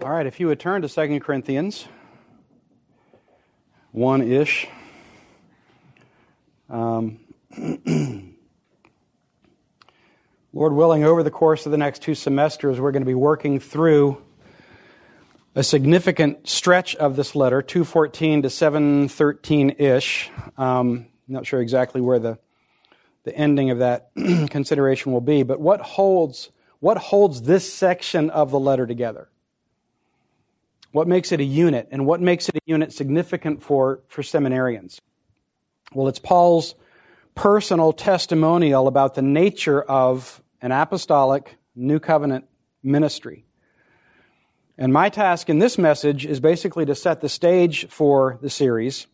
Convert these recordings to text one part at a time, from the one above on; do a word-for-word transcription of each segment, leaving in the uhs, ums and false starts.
All right, if you would turn to Second Corinthians one-ish. Um, Lord willing, over the course of the next two semesters, we're going to be working through a significant stretch of this letter, two fourteen to seven thirteen-ish. Um, not sure exactly where the, the ending of that consideration will be, but what holds, what holds this section of the letter together? What makes it a unit, and what makes it a unit significant for, for seminarians? Well, it's Paul's personal testimonial about the nature of an apostolic New Covenant ministry. And my task in this message is basically to set the stage for the series.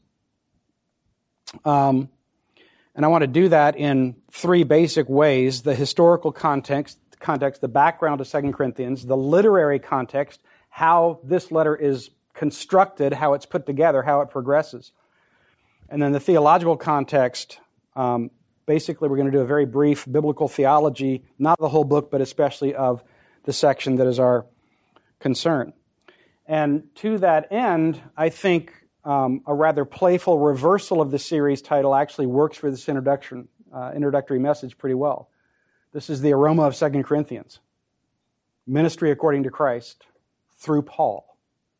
Um, and I want to do that in three basic ways: the historical context, context, the background of Second Corinthians, the literary context, how this letter is constructed, how it's put together, how it progresses. And then the theological context, um, basically we're going to do a very brief biblical theology, not the whole book, but especially of the section that is our concern. And to that end, I think um, a rather playful reversal of the series title actually works for this introduction, uh, introductory message pretty well. This is the aroma of Second Corinthians, ministry according to Christ, through Paul.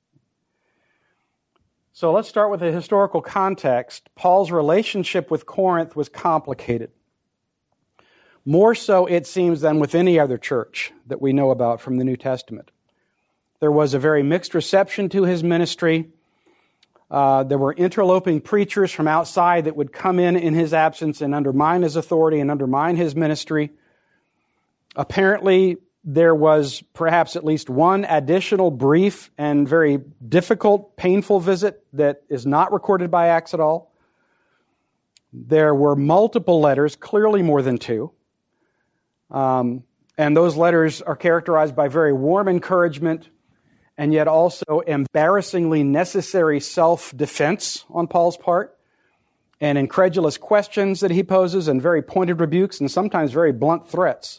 So let's start with the historical context. Paul's relationship with Corinth was complicated. More so, it seems, than with any other church that we know about from the New Testament. There was a very mixed reception to his ministry. Uh, there were interloping preachers from outside that would come in in his absence and undermine his authority and undermine his ministry. Apparently, there was perhaps at least one additional brief and very difficult, painful visit that is not recorded by Acts at all. There were multiple letters, clearly more than two. Um, and those letters are characterized by very warm encouragement and yet also embarrassingly necessary self-defense on Paul's part, and incredulous questions that he poses, and very pointed rebukes, and sometimes very blunt threats.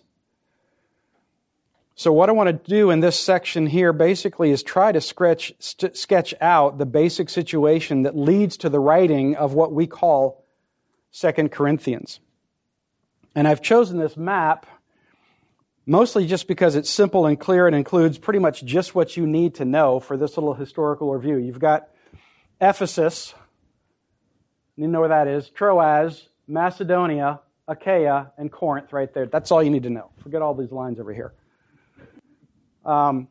So what I want to do in this section here basically is try to sketch, st- sketch out the basic situation that leads to the writing of what we call Second Corinthians. And I've chosen this map mostly just because it's simple and clear and includes pretty much just what you need to know for this little historical review. You've got Ephesus, you know where that is, Troas, Macedonia, Achaia, and Corinth right there. That's all you need to know. Forget all these lines over here. Um,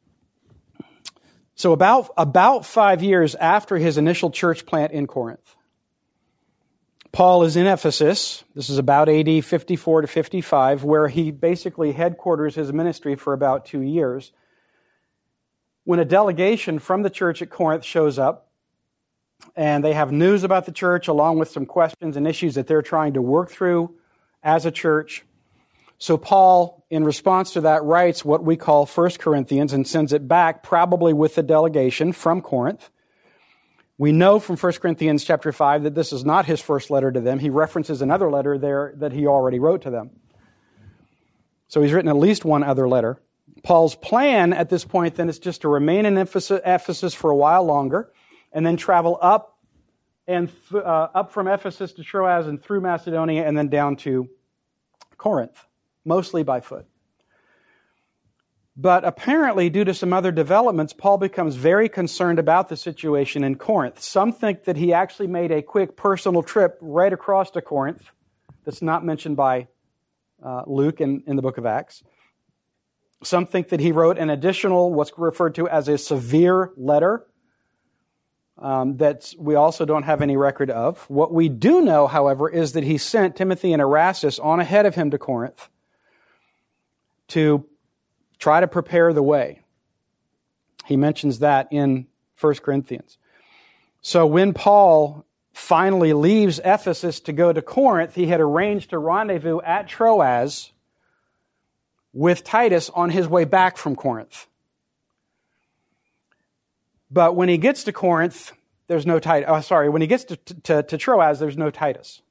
so about, about five years after his initial church plant in Corinth, Paul is in Ephesus. This is about A D fifty-four to fifty-five, where he basically headquarters his ministry for about two years. When a delegation from the church at Corinth shows up, and they have news about the church along with some questions and issues that they're trying to work through as a church. So Paul, in response to that, writes what we call First Corinthians and sends it back, probably with the delegation from Corinth. We know from First Corinthians chapter five that this is not his first letter to them. He references another letter there that he already wrote to them. So he's written at least one other letter. Paul's plan at this point then is just to remain in Ephesus for a while longer and then travel up and th- uh, up from Ephesus to Troas and through Macedonia and then down to Corinth, mostly by foot. But apparently, due to some other developments, Paul becomes very concerned about the situation in Corinth. Some think that he actually made a quick personal trip right across to Corinth that's not mentioned by uh, Luke in, in the book of Acts. Some think that he wrote an additional, what's referred to as a severe letter um, that we also don't have any record of. What we do know, however, is that he sent Timothy and Erastus on ahead of him to Corinth to try to prepare the way. He mentions that in First Corinthians. So when Paul finally leaves Ephesus to go to Corinth, he had arranged a rendezvous at Troas with Titus on his way back from Corinth. But when he gets to Corinth, there's no Titus. Oh, sorry, when he gets to, to, to Troas, there's no Titus.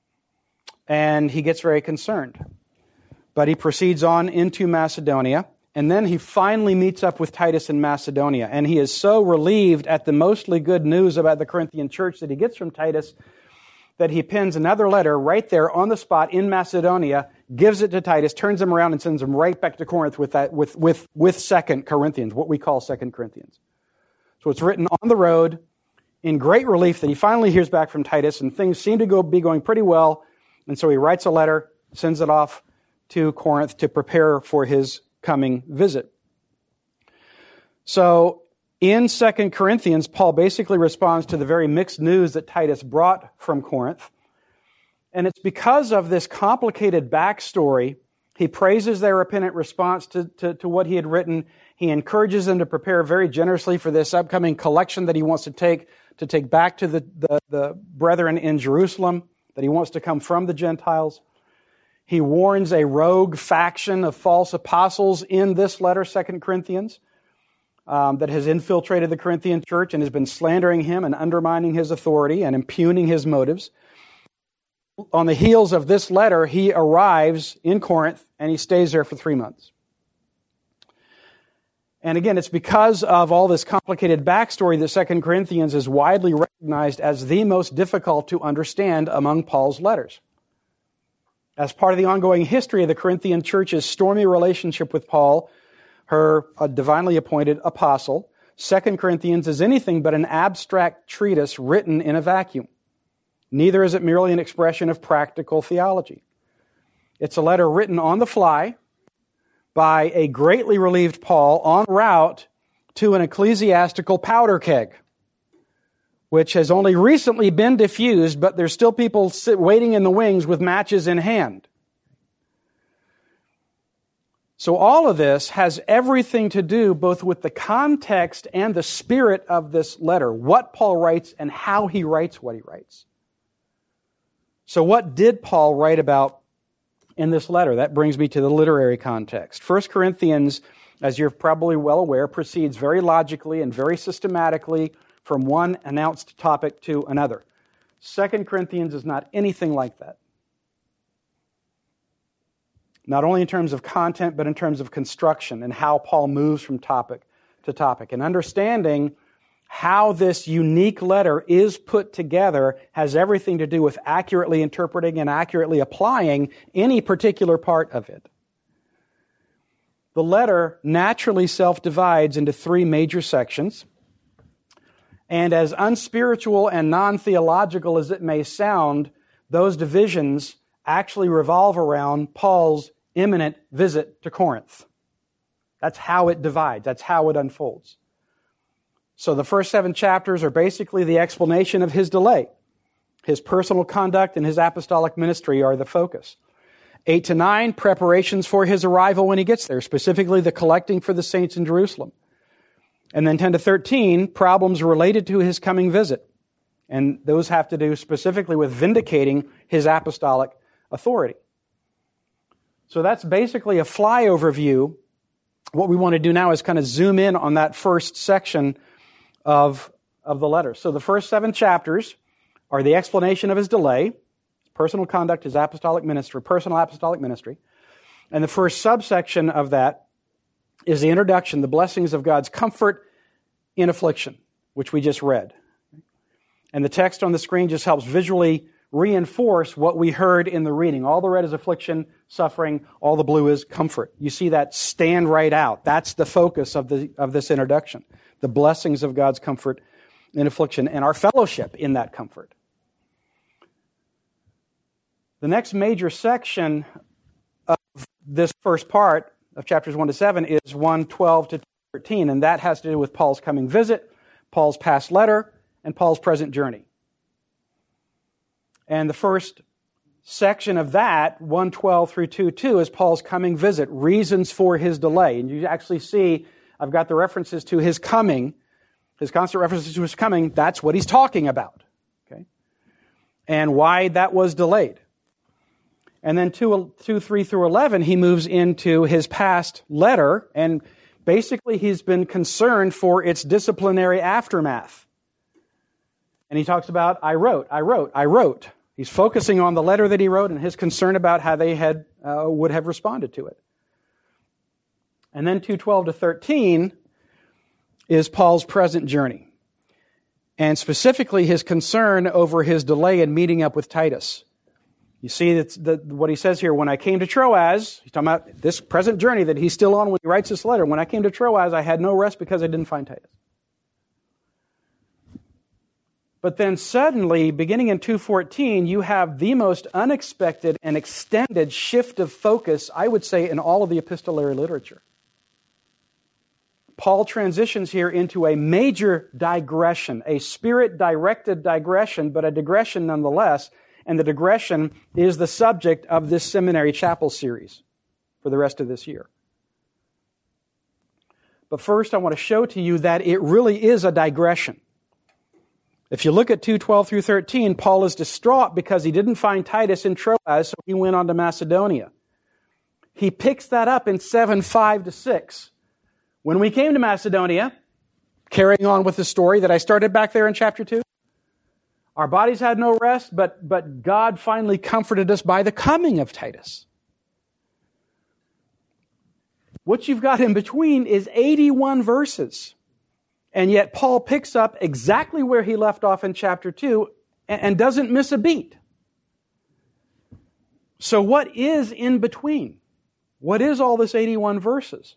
And he gets very concerned. But he proceeds on into Macedonia, And then he finally meets up with Titus in Macedonia. And he is so relieved at the mostly good news about the Corinthian church that he gets from Titus that he pens another letter right there on the spot in Macedonia, gives it to Titus, turns him around and sends him right back to Corinth with that, with, with, with Second Corinthians, what we call Second Corinthians. So it's written on the road in great relief that he finally hears back from Titus, and things seem to go, be going pretty well. And so he writes a letter, sends it off to Corinth to prepare for his coming visit. So in Second Corinthians, Paul basically responds to the very mixed news that Titus brought from Corinth. And it's because of this complicated backstory, he praises their repentant response to, to, to what he had written. He encourages them to prepare very generously for this upcoming collection that he wants to take, to take back to the, the, the brethren in Jerusalem, that he wants to come from the Gentiles. He warns a rogue faction of false apostles in this letter, Second Corinthians, um, that has infiltrated the Corinthian church and has been slandering him and undermining his authority and impugning his motives. On the heels of this letter, he arrives in Corinth and he stays there for three months. And again, it's because of all this complicated backstory that Second Corinthians is widely recognized as the most difficult to understand among Paul's letters. As part of the ongoing history of the Corinthian church's stormy relationship with Paul, her a divinely appointed apostle, Second Corinthians is anything but an abstract treatise written in a vacuum. Neither is it merely an expression of practical theology. It's a letter written on the fly by a greatly relieved Paul en route to an ecclesiastical powder keg, which has only recently been diffused, but there's still people sit, waiting in the wings with matches in hand. So all of this has everything to do both with the context and the spirit of this letter, what Paul writes and how he writes what he writes. So what did Paul write about in this letter? That brings me to the literary context. First Corinthians, as you're probably well aware, proceeds very logically and very systematically from one announced topic to another. Second Corinthians is not anything like that. Not only in terms of content, but in terms of construction and how Paul moves from topic to topic. And understanding how this unique letter is put together has everything to do with accurately interpreting and accurately applying any particular part of it. The letter naturally self-divides into three major sections. And as unspiritual and non-theological as it may sound, those divisions actually revolve around Paul's imminent visit to Corinth. That's how it divides. That's how it unfolds. So the first seven chapters are basically the explanation of his delay. His personal conduct and his apostolic ministry are the focus. Eight to nine, preparations for his arrival when he gets there, specifically the collecting for the saints in Jerusalem. And then ten to thirteen, problems related to his coming visit. And those have to do specifically with vindicating his apostolic authority. So that's basically a flyover view. What we want to do now is kind of zoom in on that first section of, of the letter. So the first seven chapters are the explanation of his delay, personal conduct, his apostolic ministry, personal apostolic ministry. And the first subsection of that is the introduction, the blessings of God's comfort in affliction, which we just read. And the text on the screen just helps visually reinforce what we heard in the reading. All the red is affliction, suffering, all the blue is comfort. You see that stand right out. That's the focus of the of this introduction. The blessings of God's comfort in affliction and our fellowship in that comfort. The next major section of this first part of chapters one to seven is one twelve to thirteen, and that has to do with Paul's coming visit, Paul's past letter, and Paul's present journey. And the first section of that, one twelve through two two, is Paul's coming visit, reasons for his delay. And you actually see, I've got the references to his coming, his constant references to his coming, that's what he's talking about. Okay? And why that was delayed. And then two, two, three through eleven, he moves into his past letter, and basically he's been concerned for its disciplinary aftermath. And he talks about, I wrote, I wrote, I wrote. He's focusing on the letter that he wrote and his concern about how they had uh, would have responded to it. And then two twelve to thirteen is Paul's present journey, and specifically his concern over his delay in meeting up with Titus. You see that's the, what he says here, when I came to Troas, he's talking about this present journey that he's still on when he writes this letter. When I came to Troas, I had no rest because I didn't find Titus. But then suddenly, beginning in two fourteen, you have the most unexpected and extended shift of focus, I would say, in all of the epistolary literature. Paul transitions here into a major digression, a spirit-directed digression, but a digression nonetheless, and the digression is the subject of this seminary chapel series for the rest of this year. But first, I want to show to you that it really is a digression. If you look at two twelve through thirteen, Paul is distraught because he didn't find Titus in Troas, so he went on to Macedonia. He picks that up in seven five to six. When we came to Macedonia, carrying on with the story that I started back there in chapter two, our bodies had no rest, but, but God finally comforted us by the coming of Titus. What you've got in between is eighty-one verses. And yet Paul picks up exactly where he left off in chapter two and, and doesn't miss a beat. So what is in between? What is all this eighty-one verses?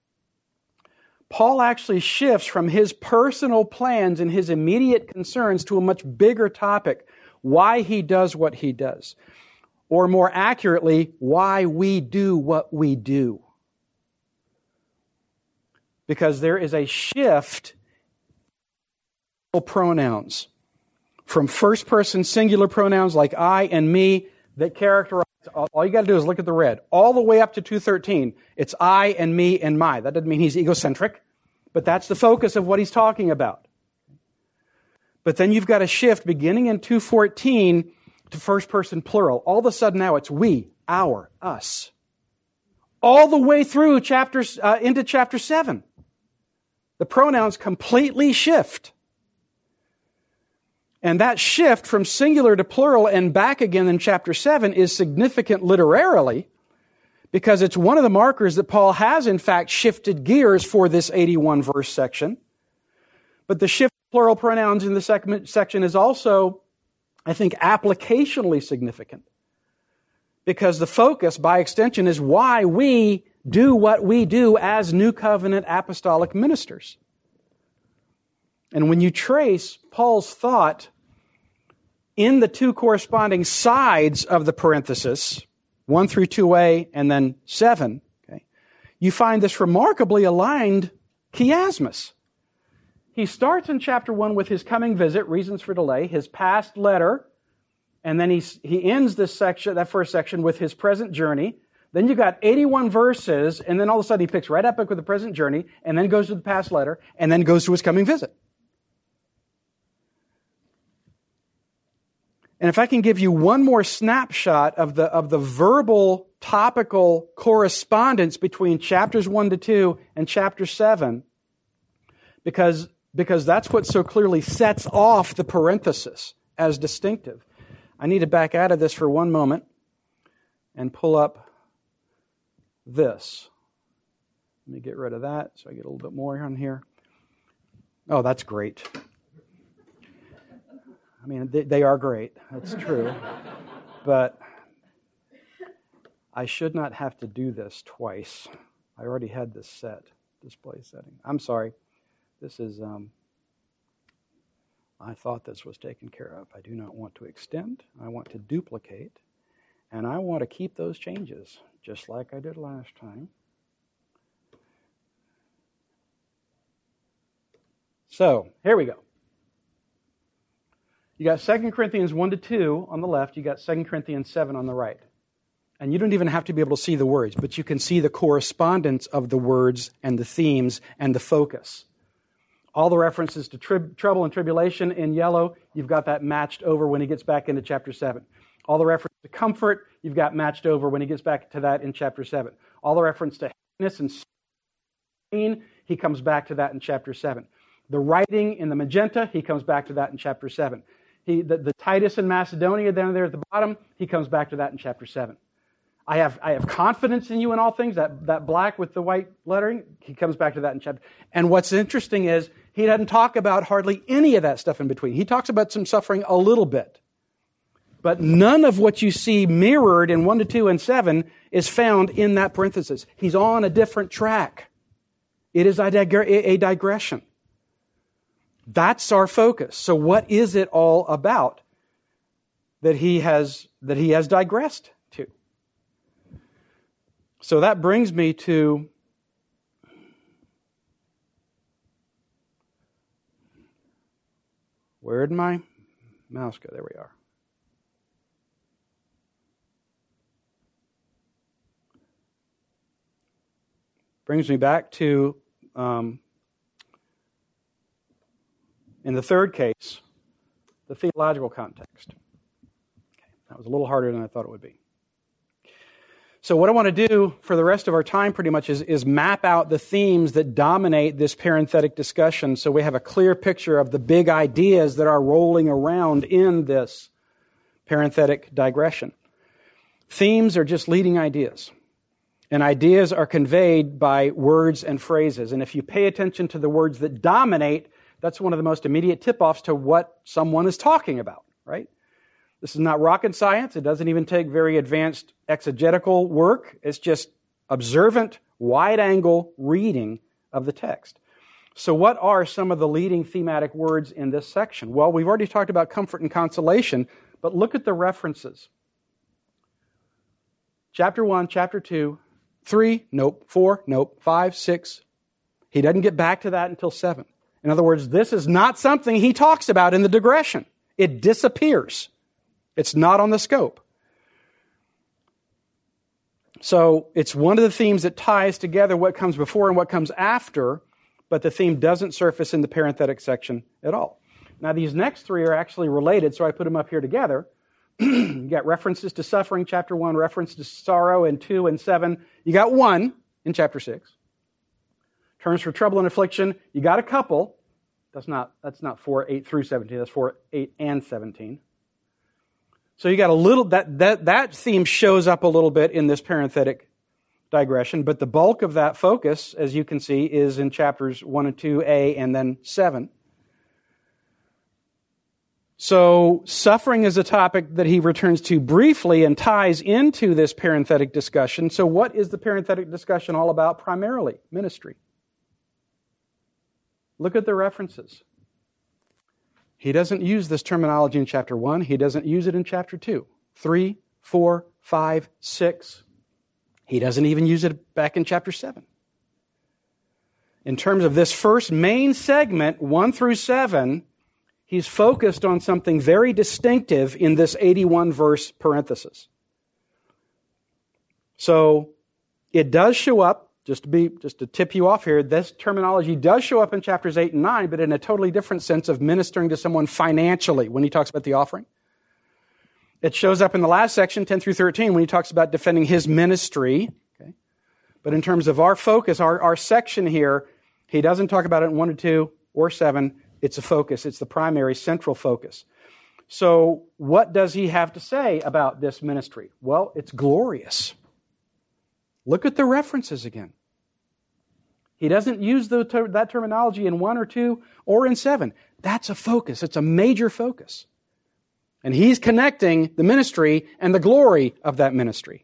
Paul actually shifts from his personal plans and his immediate concerns to a much bigger topic, why he does what he does. Or more accurately, why we do what we do. Because there is a shift in pronouns from first-person singular pronouns like I and me that characterize, all you got to do is look at the red. All the way up to two thirteen, it's I and me and my. That doesn't mean he's egocentric, but that's the focus of what he's talking about. But then you've got a shift beginning in two fourteen to first-person plural. All of a sudden now it's we, our, us. All the way through chapters uh, into chapter seven. The pronouns completely shift. And that shift from singular to plural and back again in chapter seven is significant literarily because it's one of the markers that Paul has, in fact, shifted gears for this eighty-one verse section. But the shift of plural pronouns in the second section is also, I think, applicationally significant because the focus, by extension, is why we do what we do as New Covenant apostolic ministers. And when you trace Paul's thought in the two corresponding sides of the parenthesis, one through two a and then seven, okay, you find this remarkably aligned chiasmus. He starts in chapter one with his coming visit, reasons for delay, his past letter, and then he, he ends this section, that first section, with his present journey. Then you've got eighty-one verses, and then all of a sudden he picks right up with the present journey, and then goes to the past letter, and then goes to his coming visit. And if I can give you one more snapshot of the, of the verbal, topical correspondence between chapters one to two and chapter seven, because, because that's what so clearly sets off the parenthesis as distinctive. I need to back out of this for one moment and pull up this. Let me get rid of that so I get a little bit more on here. Oh, that's great. I mean, they, they are great. That's true. But I should not have to do this twice. I already had this set, display setting. I'm sorry. This is, um, I thought this was taken care of. I do not want to extend. I want to duplicate. And I want to keep those changes, just like I did last time. So, here we go. You got Second Corinthians one to two on the left. You got Second Corinthians seven on the right. And you don't even have to be able to see the words, but you can see the correspondence of the words and the themes and the focus. All the references to tri- trouble and tribulation in yellow, you've got that matched over when he gets back into chapter seven. All the reference to comfort, you've got matched over when he gets back to that in chapter seven. All the reference to happiness and pain, he comes back to that in chapter seven. The writing in the magenta, he comes back to that in chapter seven. He, the, the Titus in Macedonia down there at the bottom, he comes back to that in chapter seven. I have I have confidence in you in all things, that, that black with the white lettering, he comes back to that in chapter. And what's interesting is he doesn't talk about hardly any of that stuff in between. He talks about some suffering a little bit. But none of what you see mirrored in one to two and seven is found in that parenthesis. He's on a different track. It is a, dig- a digression. That's our focus. So what is it all about that he has that he has digressed to? So that brings me to where did my mouse go? There we are. Brings me back to, um, in the third case, the theological context. Okay, that was a little harder than I thought it would be. So what I want to do for the rest of our time pretty much is, is map out the themes that dominate this parenthetic discussion so we have a clear picture of the big ideas that are rolling around in this parenthetic digression. Themes are just leading ideas. And ideas are conveyed by words and phrases. And if you pay attention to the words that dominate, that's one of the most immediate tip-offs to what someone is talking about, right? This is not rocket science. It doesn't even take very advanced exegetical work. It's just observant, wide-angle reading of the text. So what are some of the leading thematic words in this section? Well, we've already talked about comfort and consolation, but look at the references. Chapter one, chapter two, three, nope. Four, nope. Five, six. He doesn't get back to that until seven. In other words, this is not something he talks about in the digression. It disappears. It's not on the scope. So it's one of the themes that ties together what comes before and what comes after, but the theme doesn't surface in the parenthetic section at all. Now these next three are actually related, so I put them up here together. You got references to suffering, chapter one, reference to sorrow in two and seven. You got one in chapter six. Terms for trouble and affliction, you got a couple. That's not, that's not four, eight through seventeen. That's four, eight, and seventeen. So you got a little, that, that, that theme shows up a little bit in this parenthetic digression, but the bulk of that focus, as you can see, is in chapters one and two A and then seven. So suffering is a topic that he returns to briefly and ties into this parenthetic discussion. So what is the parenthetic discussion all about primarily? Ministry. Look at the references. He doesn't use this terminology in chapter one. He doesn't use it in chapter two. Three, four, five, six. He doesn't even use it back in chapter seven. In terms of this first main segment, one through seven, he's focused on something very distinctive in this eighty-one verse parenthesis. So it does show up, just to be just to tip you off here, this terminology does show up in chapters eight and nine, but in a totally different sense of ministering to someone financially when he talks about the offering. It shows up in the last section, ten through thirteen, when he talks about defending his ministry. Okay? But in terms of our focus, our, our section here, he doesn't talk about it in one or two or seven. It's a focus. It's the primary central focus. So what does he have to say about this ministry? Well, it's glorious. Look at the references again. He doesn't use the, ter- that terminology in one or two or in seven. That's a focus. It's a major focus. And he's connecting the ministry and the glory of that ministry.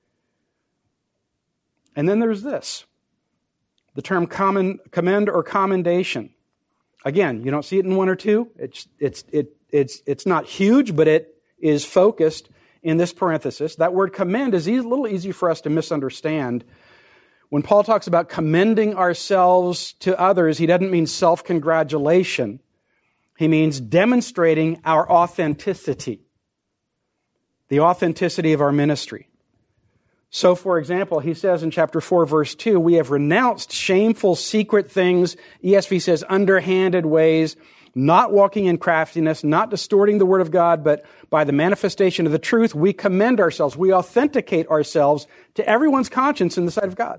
And then there's this, the term common, commend or commendation. Again, you don't see it in one or two. It's, it's, it, it's, it's not huge, but it is focused in this parenthesis. That word commend is a little easy for us to misunderstand. When Paul talks about commending ourselves to others, he doesn't mean self-congratulation. He means demonstrating our authenticity, the authenticity of our ministry. So, for example, he says in chapter four, verse two, we have renounced shameful secret things, E S V says underhanded ways, not walking in craftiness, not distorting the word of God, but by the manifestation of the truth, we commend ourselves, we authenticate ourselves to everyone's conscience in the sight of God.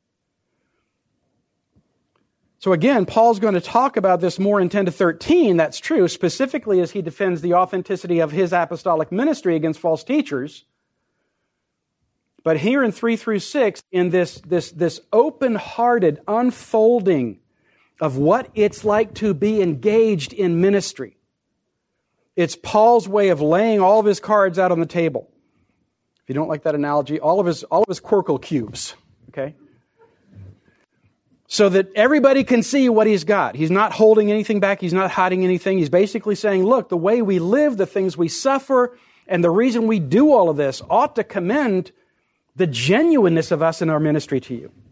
So again, Paul's going to talk about this more in ten to thirteen, that's true, specifically as he defends the authenticity of his apostolic ministry against false teachers. But here in three through six, in this, this, this open-hearted unfolding of what it's like to be engaged in ministry, it's Paul's way of laying all of his cards out on the table. If you don't like that analogy, all of his, all of his Quirkle cubes, okay? So that everybody can see what he's got. He's not holding anything back. He's not hiding anything. He's basically saying, look, the way we live, the things we suffer, and the reason we do all of this ought to commend the genuineness of us in our ministry to you.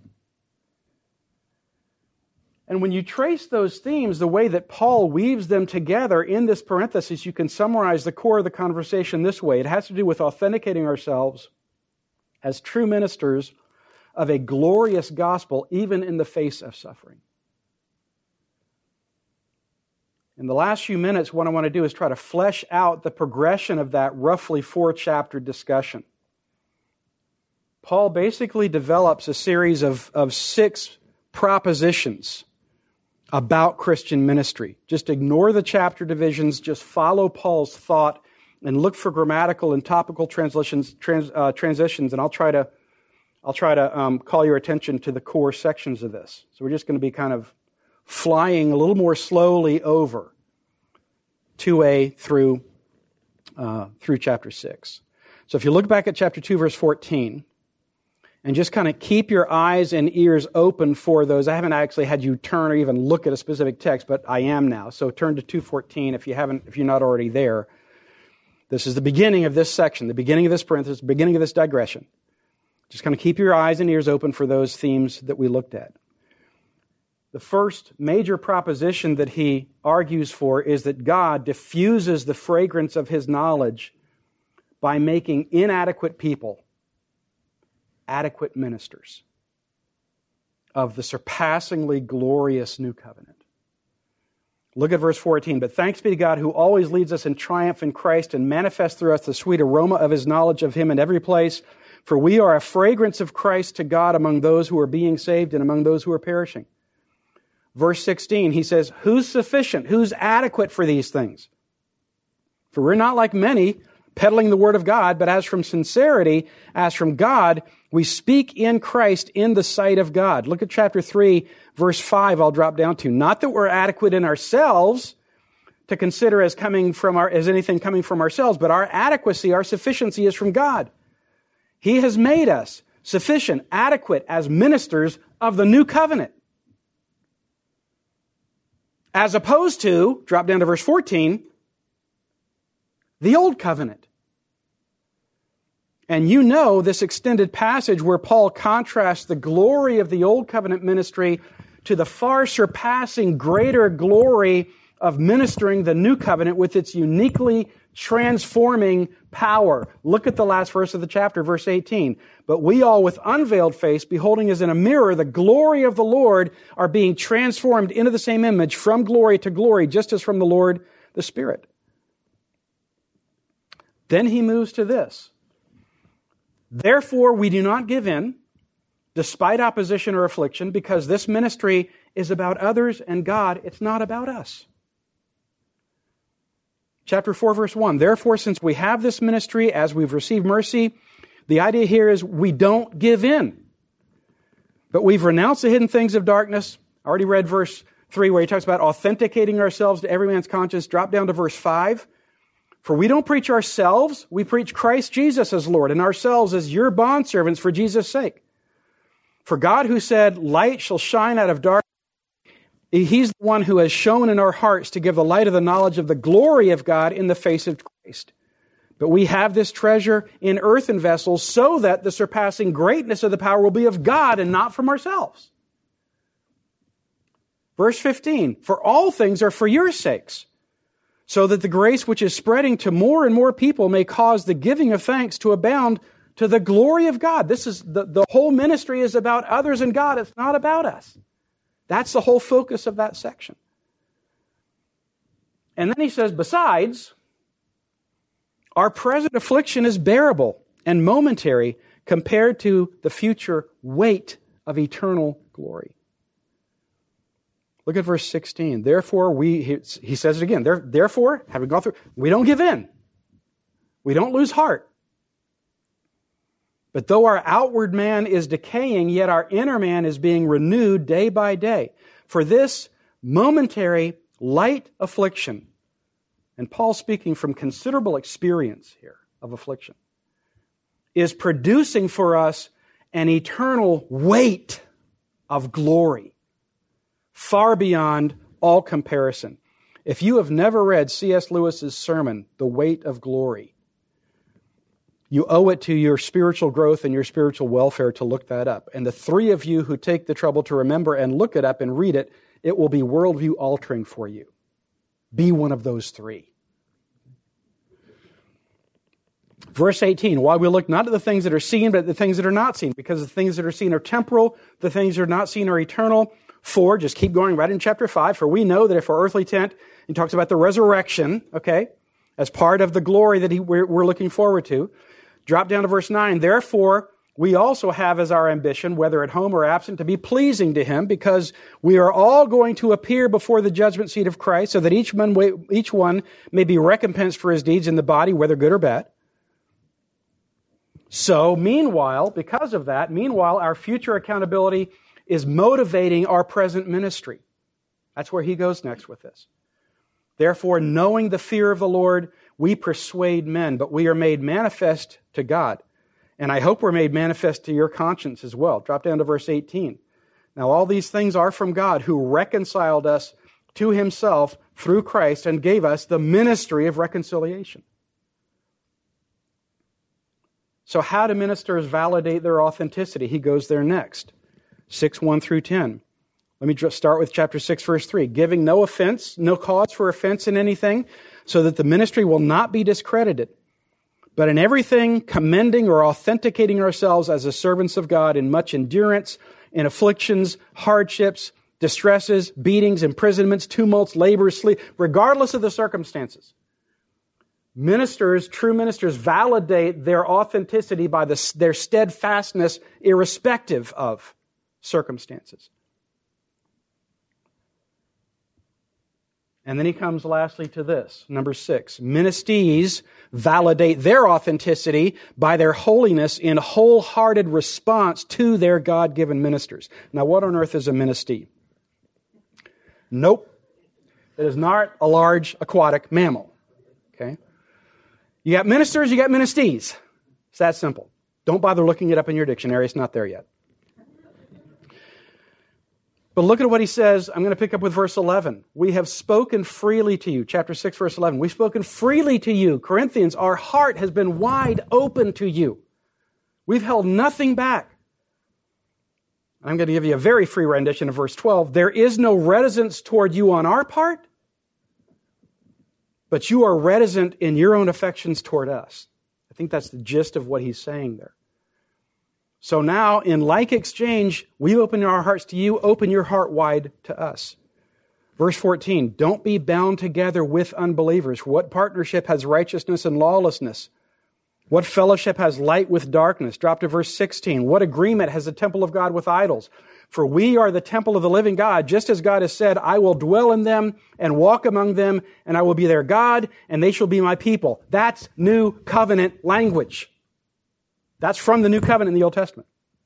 And when you trace those themes, the way that Paul weaves them together in this parenthesis, you can summarize the core of the conversation this way. It has to do with authenticating ourselves as true ministers of a glorious gospel, even in the face of suffering. In the last few minutes, what I want to do is try to flesh out the progression of that roughly four-chapter discussion. Paul basically develops a series of, of six propositions about Christian ministry. Just ignore the chapter divisions, just follow Paul's thought, and look for grammatical and topical translations, trans, uh, transitions, and I'll try to I'll try to um, call your attention to the core sections of this. So we're just going to be kind of flying a little more slowly over two A through uh, through chapter six. So if you look back at chapter two, verse fourteen, and just kind of keep your eyes and ears open for those. I haven't actually had you turn or even look at a specific text, but I am now. So turn to two fourteen if you haven't, if you're not already there. This is the beginning of this section, the beginning of this parenthesis, the beginning of this digression. Just kind of keep your eyes and ears open for those themes that we looked at. The first major proposition that he argues for is that God diffuses the fragrance of His knowledge by making inadequate people adequate ministers of the surpassingly glorious new covenant. Look at verse fourteen. But thanks be to God who always leads us in triumph in Christ and manifests through us the sweet aroma of His knowledge of Him in every place. For we are a fragrance of Christ to God among those who are being saved and among those who are perishing. Verse sixteen, he says, who's sufficient? Who's adequate for these things? For we're not like many peddling the word of God, but as from sincerity, as from God, we speak in Christ in the sight of God. Look at chapter three, verse five, I'll drop down to. Not that we're adequate in ourselves to consider as coming from our, as anything coming from ourselves, but our adequacy, our sufficiency is from God. He has made us sufficient, adequate as ministers of the new covenant. As opposed to, drop down to verse fourteen, the old covenant. And you know this extended passage where Paul contrasts the glory of the old covenant ministry to the far surpassing greater glory of ministering the new covenant with its uniquely transforming power. Look at the last verse of the chapter, verse eighteen. But we all with unveiled face, beholding as in a mirror the glory of the Lord, are being transformed into the same image from glory to glory, just as from the Lord the Spirit. Then he moves to this. Therefore, we do not give in, despite opposition or affliction, because this ministry is about others and God. It's not about us. Chapter four, verse one. Therefore, since we have this ministry as we've received mercy, the idea here is we don't give in. But we've renounced the hidden things of darkness. I already read verse three where he talks about authenticating ourselves to every man's conscience. Drop down to verse five. For we don't preach ourselves, we preach Christ Jesus as Lord, and ourselves as your bondservants for Jesus' sake. For God who said, light shall shine out of darkness, He's the one who has shown in our hearts to give the light of the knowledge of the glory of God in the face of Christ. But we have this treasure in earthen vessels so that the surpassing greatness of the power will be of God and not from ourselves. Verse fifteen, for all things are for your sakes, so that the grace which is spreading to more and more people may cause the giving of thanks to abound to the glory of God. This is the, the whole ministry is about others and God. It's not about us. That's the whole focus of that section. And then he says, besides, our present affliction is bearable and momentary compared to the future weight of eternal glory. Look at verse sixteen. Therefore, we, he, he says it again, there, therefore, having gone through, we don't give in. We don't lose heart. But though our outward man is decaying, yet our inner man is being renewed day by day. For this momentary light affliction, and Paul's speaking from considerable experience here of affliction, is producing for us an eternal weight of glory, far beyond all comparison. If you have never read C S Lewis's sermon, The Weight of Glory, you owe it to your spiritual growth and your spiritual welfare to look that up. And the three of you who take the trouble to remember and look it up and read it, it will be worldview altering for you. Be one of those three. Verse eighteen, while we look not at the things that are seen, but at the things that are not seen, because the things that are seen are temporal, the things that are not seen are eternal. For, just keep going right in chapter five, for we know that if our earthly tent, he talks about the resurrection, okay, as part of the glory that he, we're, we're looking forward to. Drop down to verse nine, therefore, we also have as our ambition, whether at home or absent, to be pleasing to him, because we are all going to appear before the judgment seat of Christ, so that each one, each one may be recompensed for his deeds in the body, whether good or bad. So, meanwhile, because of that, meanwhile, our future accountability is motivating our present ministry. That's where he goes next with this. Therefore, knowing the fear of the Lord, we persuade men, but we are made manifest to God. And I hope we're made manifest to your conscience as well. Drop down to verse eighteen. Now, all these things are from God, who reconciled us to himself through Christ and gave us the ministry of reconciliation. So how do ministers validate their authenticity? He goes there next. six, one through ten. Let me just start with chapter six, verse three. Giving no offense, no cause for offense in anything, so that the ministry will not be discredited. But in everything, commending or authenticating ourselves as the servants of God in much endurance, in afflictions, hardships, distresses, beatings, imprisonments, tumults, labors, sleep, regardless of the circumstances. Ministers, true ministers, validate their authenticity by the, their steadfastness irrespective of circumstances. And then he comes lastly to this, number six. Ministers validate their authenticity by their holiness in wholehearted response to their God-given ministers. Now, what on earth is a ministry? Nope. It is not a large aquatic mammal. Okay? You got ministers, you got ministries. It's that simple. Don't bother looking it up in your dictionary. It's not there yet. But look at what he says. I'm going to pick up with verse eleven. We have spoken freely to you. Chapter six, verse eleven. We've spoken freely to you. Corinthians, our heart has been wide open to you. We've held nothing back. I'm going to give you a very free rendition of verse twelve. There is no reticence toward you on our part, but you are reticent in your own affections toward us. I think that's the gist of what he's saying there. So now, in like exchange, we open our hearts to you, open your heart wide to us. Verse fourteen, don't be bound together with unbelievers. What partnership has righteousness and lawlessness? What fellowship has light with darkness? Drop to verse sixteen. What agreement has the temple of God with idols? For we are the temple of the living God, just as God has said, I will dwell in them and walk among them, and I will be their God, and they shall be my people. That's new covenant language. That's from the new covenant in the Old Testament.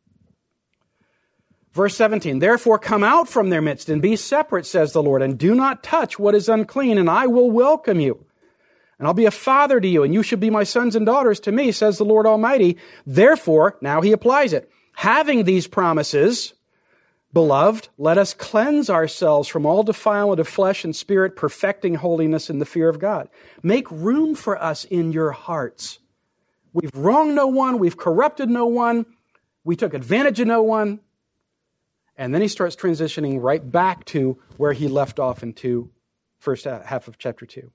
Verse seventeen, therefore come out from their midst and be separate, says the Lord, and do not touch what is unclean, and I will welcome you. And I'll be a father to you, and you shall be my sons and daughters to me, says the Lord Almighty. Therefore, now he applies it. Having these promises, beloved, let us cleanse ourselves from all defilement of flesh and spirit, perfecting holiness in the fear of God. Make room for us in your hearts. We've wronged no one. We've corrupted no one. We took advantage of no one. And then he starts transitioning right back to where he left off in two, first half of chapter two.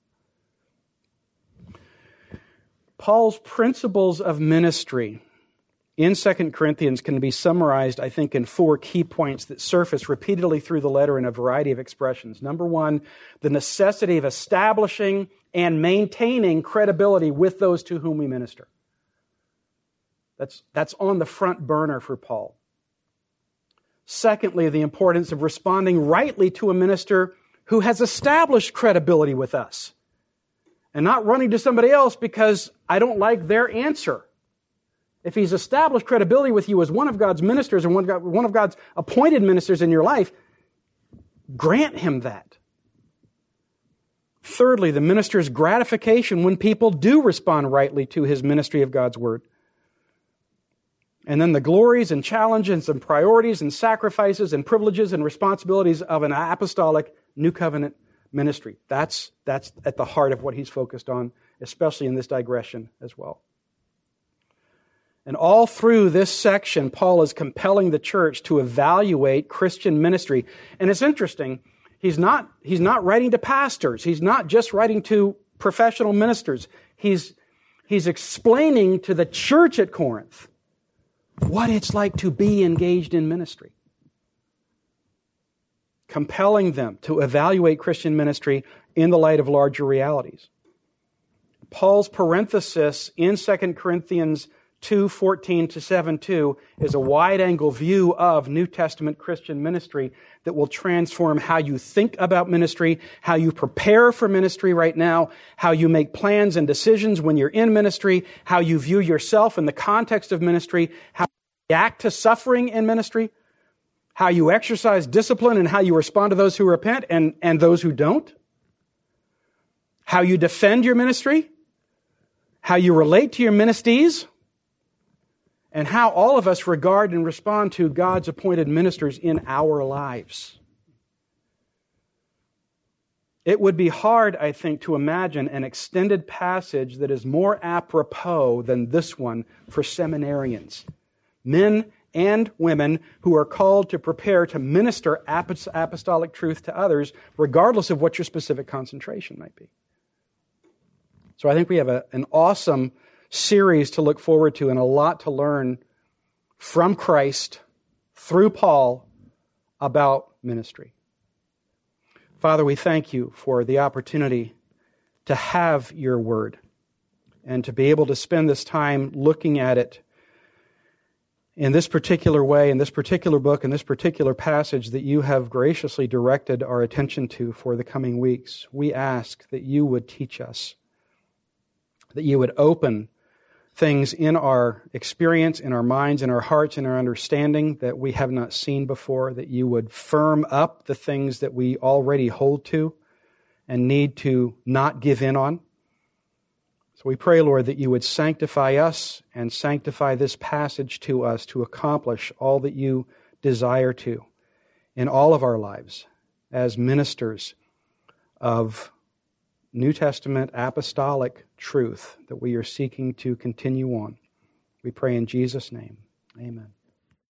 Paul's principles of ministry in Second Corinthians can be summarized, I think, in four key points that surface repeatedly through the letter in a variety of expressions. Number one, the necessity of establishing and maintaining credibility with those to whom we minister. That's, that's on the front burner for Paul. Secondly, the importance of responding rightly to a minister who has established credibility with us and not running to somebody else because I don't like their answer. if he's established credibility with you as one of God's ministers and one of God's appointed ministers in your life, grant him that. Thirdly, the minister's gratification when people do respond rightly to his ministry of God's word. And then the glories and challenges and priorities and sacrifices and privileges and responsibilities of an apostolic New Covenant ministry. That's, that's at the heart of what he's focused on, especially in this digression as well. And all through this section, Paul is compelling the church to evaluate Christian ministry. And it's interesting, he's not, he's not writing to pastors. He's not just writing to professional ministers. He's, he's explaining to the church at Corinth what it's like to be engaged in ministry. Compelling them to evaluate Christian ministry in the light of larger realities. Paul's parenthesis in Second Corinthians two fourteen to seven two is a wide-angle view of New Testament Christian ministry that will transform how you think about ministry, how you prepare for ministry right now, how you make plans and decisions when you're in ministry, how you view yourself in the context of ministry, how you react to suffering in ministry, how you exercise discipline and how you respond to those who repent and, and those who don't, how you defend your ministry, how you relate to your ministries, and how all of us regard and respond to God's appointed ministers in our lives. It would be hard, I think, to imagine an extended passage that is more apropos than this one for seminarians, men and women who are called to prepare to minister apostolic truth to others, regardless of what your specific concentration might be. So I think we have a, an awesome series to look forward to and a lot to learn from Christ through Paul about ministry. Father, we thank you for the opportunity to have your word and to be able to spend this time looking at it in this particular way, in this particular book, in this particular passage that you have graciously directed our attention to for the coming weeks. We ask that you would teach us, that you would open things in our experience, in our minds, in our hearts, in our understanding that we have not seen before, that you would firm up the things that we already hold to and need to not give in on. So we pray, Lord, that you would sanctify us and sanctify this passage to us to accomplish all that you desire to in all of our lives as ministers of New Testament apostolic truth that we are seeking to continue on. We pray in Jesus' name. Amen.